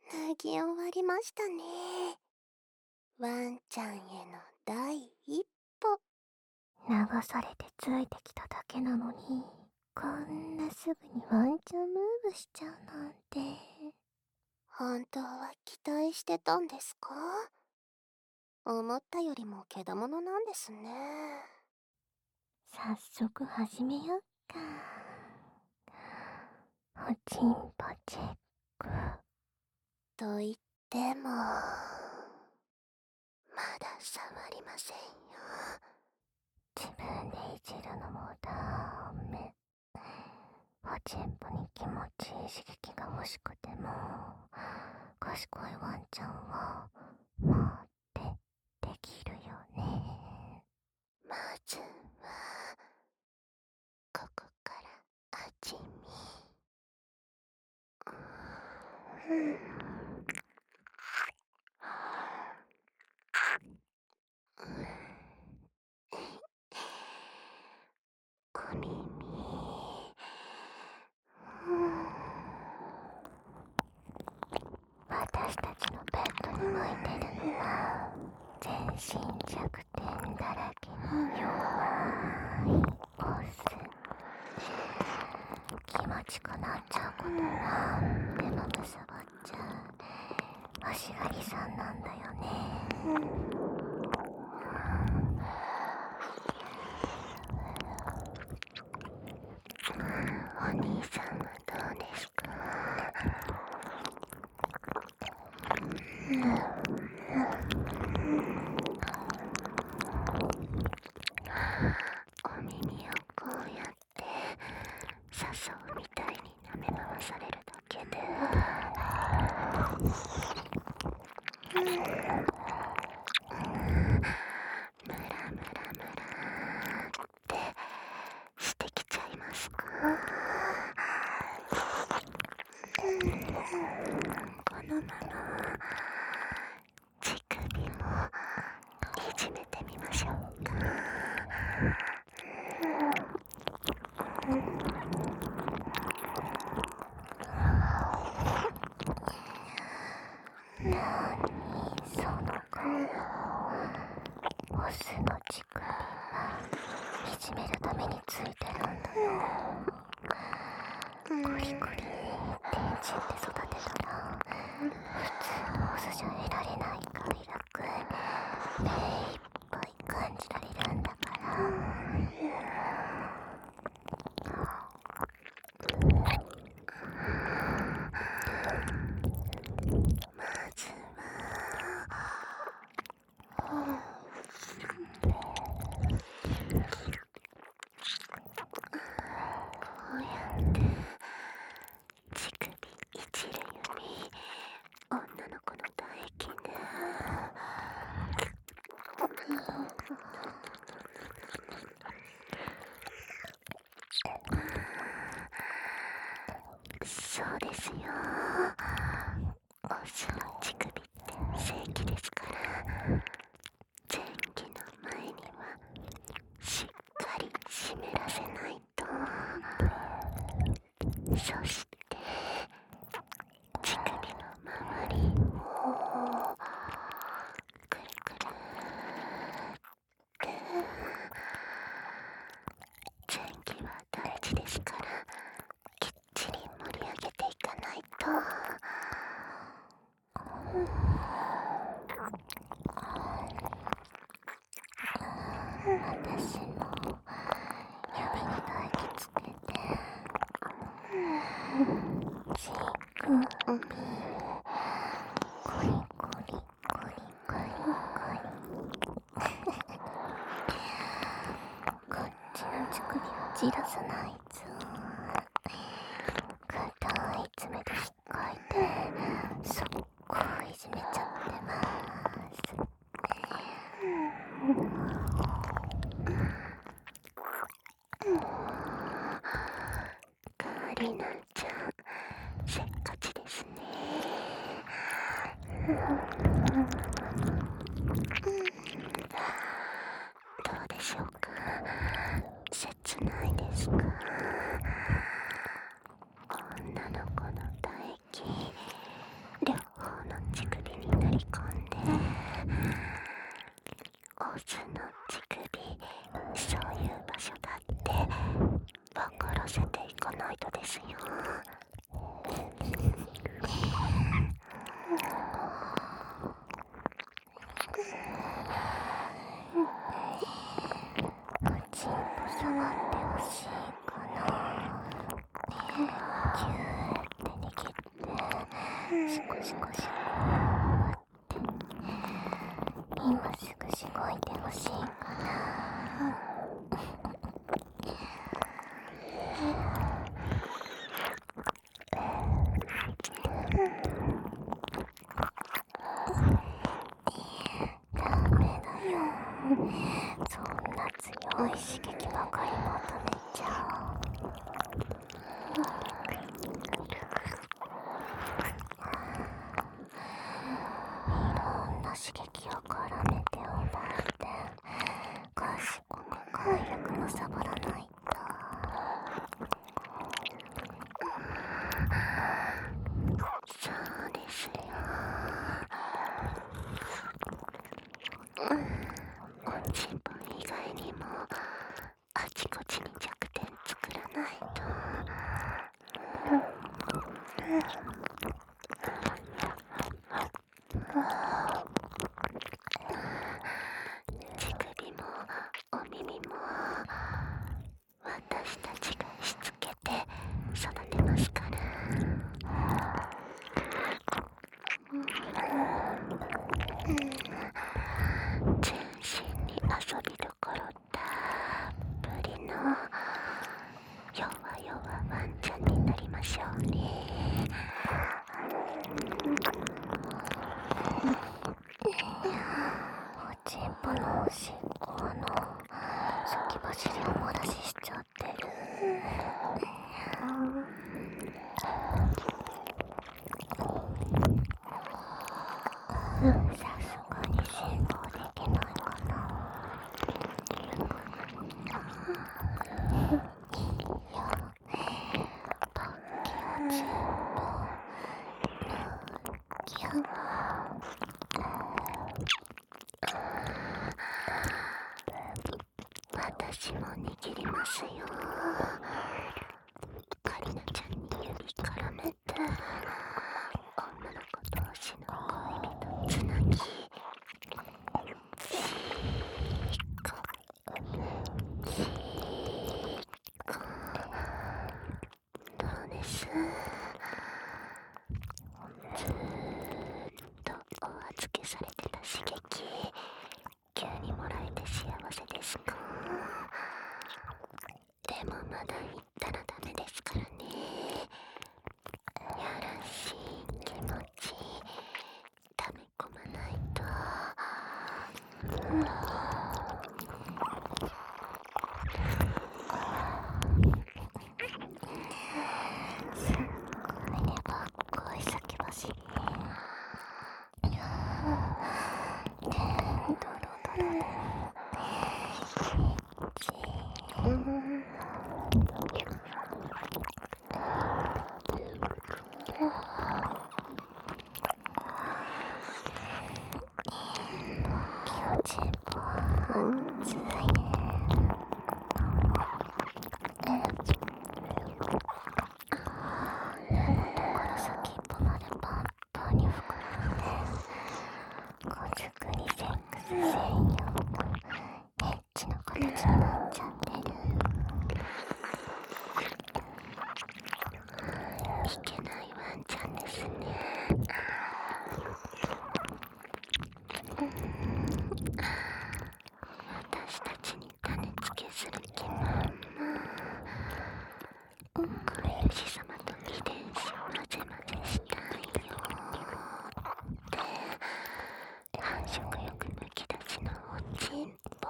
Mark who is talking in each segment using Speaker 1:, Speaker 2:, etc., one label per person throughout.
Speaker 1: 脱ぎ終わりましたね。ワンちゃんへの第一歩。
Speaker 2: 流されてついてきただけなのに、こんなすぐにワンちゃんムーブしちゃうなんて。
Speaker 1: 本当は期待してたんですか？思ったよりもけだものなんですね。
Speaker 2: 早速始めよっか。おちんぽチェック。
Speaker 1: と言っても、まだ触りませんよ。
Speaker 2: 自分でいじるのもダメ。おちんぽに気持ちいい刺激が欲しくても、賢いワンちゃんは待ってできるよね。
Speaker 1: まずはここから味見。お耳。
Speaker 2: 私たちのベッドに巻いてるのは全身弱点だらけの弱いオス。気持ちくなっちゃうことなんでもむさぼっちゃう欲しがりさんなんだよね。
Speaker 1: お兄さんはどうですか？お耳をこうやって笹生みたいに舐め回されるだけで、ムラムラムラってしてきちゃいますか？このまま乳首もいじめてみましょうか。
Speaker 2: その顔。オスの乳首はいじめるためについてるんだよ。ゴリゴリ天神で育てたら普通のオスじゃ得られない快楽目いっぱい感じられるんだから。
Speaker 1: まずこうやって乳首いじるより女の子の唾液ね。そうですよ。オスの乳首って正規ですから、前期の前にはしっかり湿らせないと。そして乳首の周りをくるくるって。前期は大事ですから、きっちり盛り上げていかないと。
Speaker 2: 私も指に唾液つけてチクビコリコリコリコリコリこっちの乳首はじらさないぞ。硬い爪で引っかいてそっこいじめちゃってます。
Speaker 1: カーリナちゃん、せっかちですね。どうでしょうか？切ないですか？女の子の唾液、両方せていかないとですよ。
Speaker 2: おちんぽ触ってほしいかな。ギューって握ってシコシコシコって今すぐしごいてほしいかな。ダメだよ、そんな強い刺激ばかり求めちゃいろんな刺激を絡めておばって賢く快楽もサボらないと。
Speaker 1: そうですよ。おちんぽ以外にもあちこちに弱点作らないと。乳首もお耳も私たちがしつけて育てますから。全身に遊びどころたっぷりの弱々ワンちゃんになりましょうね。
Speaker 2: おちんぽのおしっこ先走りを漏らししちゃってる。さすがに辛抱できないかな。いいよ、パッキーおちんぽギュッ。
Speaker 1: 私も握りますよ。カリナちゃんに指絡めて女の子同士の恋人つなぎチーコチーコどうです？ずーっとお預けされてた刺激急にもらえて幸せですか？でもまだ言ったらダメですからね。やらしい気持ち溜め込まないと。
Speaker 2: 胸ばっこい先走り。ドロドロで気持ちいいぽつらいね。根元から先っぽまでパンパンに膨らんで子作りセックス専用エッチな形になっちゃってる。
Speaker 1: いけないワンちゃんですね。私たちに種付けする気満々。飼い主様と遺伝子を混ぜ混ぜしたいよって繁殖欲むき出しのおちんぽ。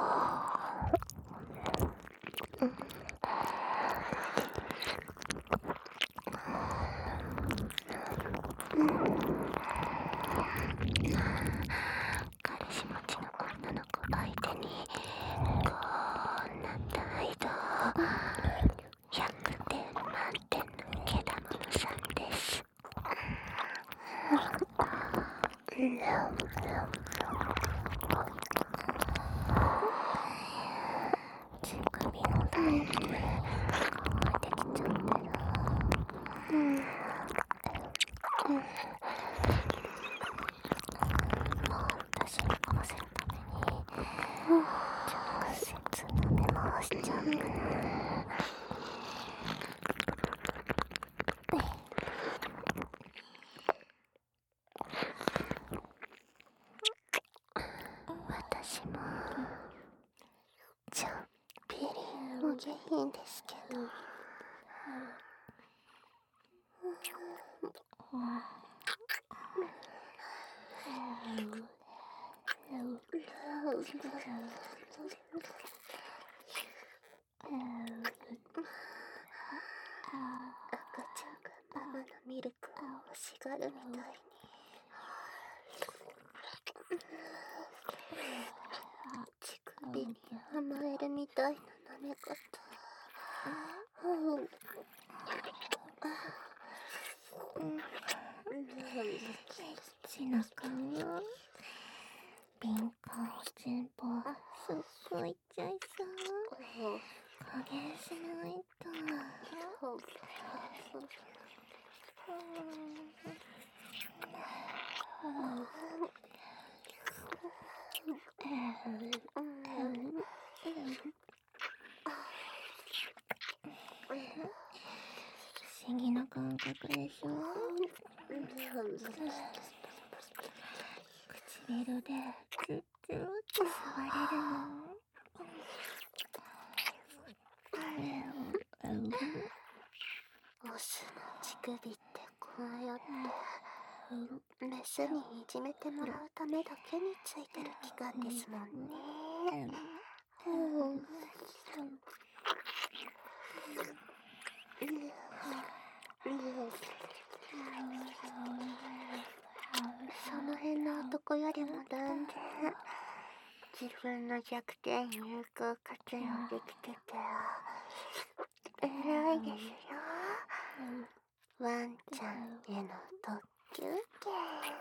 Speaker 1: 彼氏持ちの女の子相手にこんな態度100点満点のけだものさんです。
Speaker 2: 乳首のタイプ変わっ
Speaker 1: いいんですけど。赤ちゃんがママのミルクを欲しがるみたいに。乳首に甘えるみたいな舐め方。
Speaker 2: 背中が敏感心房すっごい痛いさ。加減しないと。不思議な感覚でしょ。唇でキュッキュッと触れるの。
Speaker 1: オスの乳首ってこうやってメスにいじめてもらうためだけについてる器官ですもんね。その辺の男よりも断然自分の弱点有効活用できてて偉いですよ。ワンちゃんへの特急券。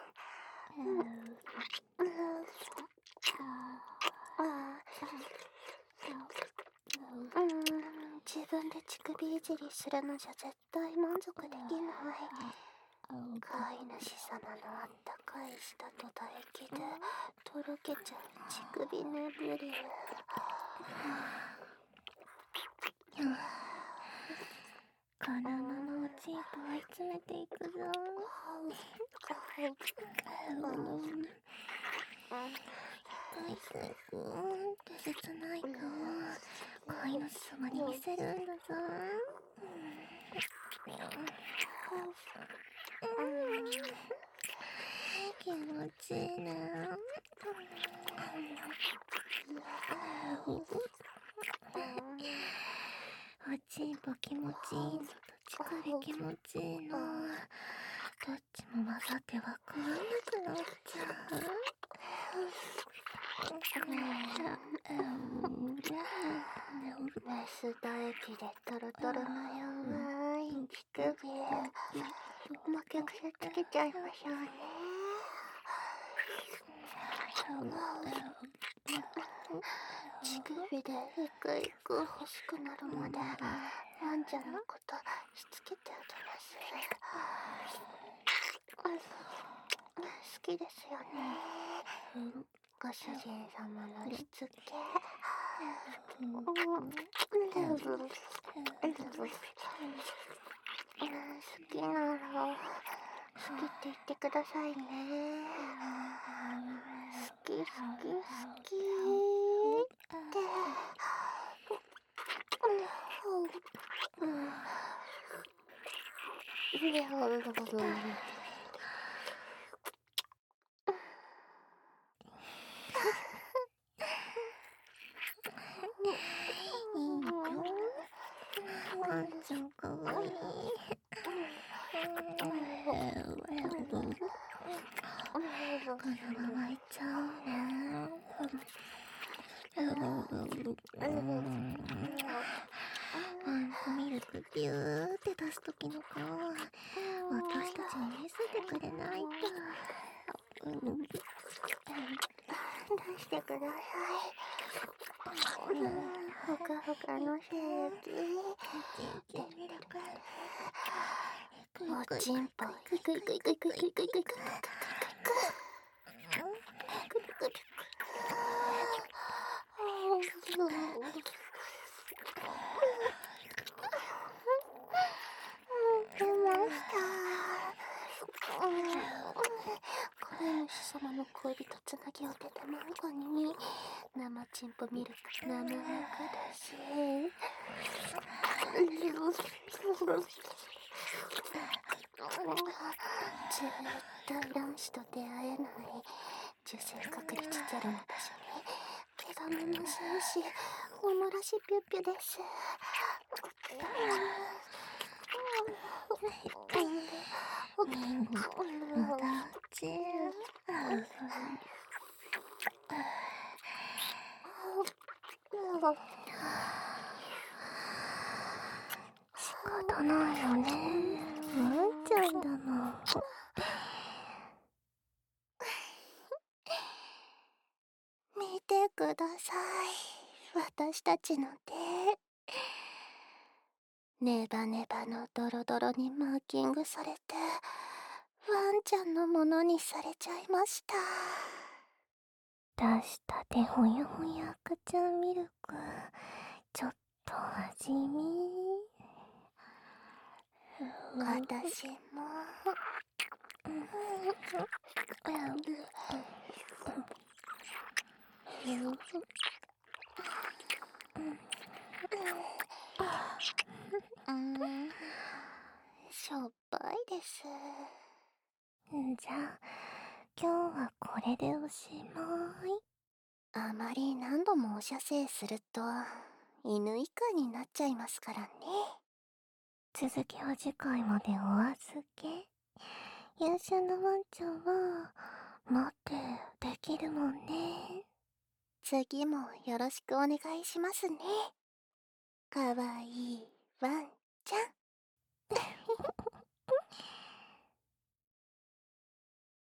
Speaker 1: 自分で乳首いじりするのじゃ絶対満足できない。飼い主様のあったかい舌と唾液でとろけちゃう乳首ねぶり。
Speaker 2: このままおちんぽ追い詰めていくぞ。深いスープって切ない顔飼い主様に見せるんだぞ。気持ちいいね。おちんぽ気持ちいいのと乳首気持ちいいの、どっちも混ざってわかんなくなっちゃう。
Speaker 1: メス唾液でトロトロの弱い乳首もう曲線つけちゃいましょうね。乳首で一回一回欲しくなるまでワンちゃんのことしつけてあげます。好きですよね、ご主人様のしつけ。好きなら好きって言ってくださいね。好き好き好きって
Speaker 2: ワンちゃんかわいい。このままいっちゃおうね。ミルクビューって出す時の顔私たちに見せてくれないと。
Speaker 1: 出してください。ほかほかの正気出てくる。おちんぽいくいくいくいくいくいくいくいくいく飼い主様の恋人つなぎをてたまんこに生チンポミルク生肉だしずーっと卵子と出会えない受精確率ゼロの場所に毛がむなしいしおもらしぴゅっぴゅです。
Speaker 2: 仕方ないよね。ワンちゃんだもん。
Speaker 1: 見てください、私たちの手。ネバネバのドロドロにマーキングされてワンちゃんのものにされちゃいました。
Speaker 2: 出したてほやほや赤ちゃんミルク、ちょっと味見。
Speaker 1: 私もしょっぱいです。
Speaker 2: じゃあ今日はこれでおしまい。
Speaker 1: あまり何度もお射精すると犬以下になっちゃいますからね。
Speaker 2: 続きは次回までお預け。優秀なワンちゃんは待ってできるもんね。
Speaker 1: 次もよろしくお願いしますね。かわいいワンちゃん。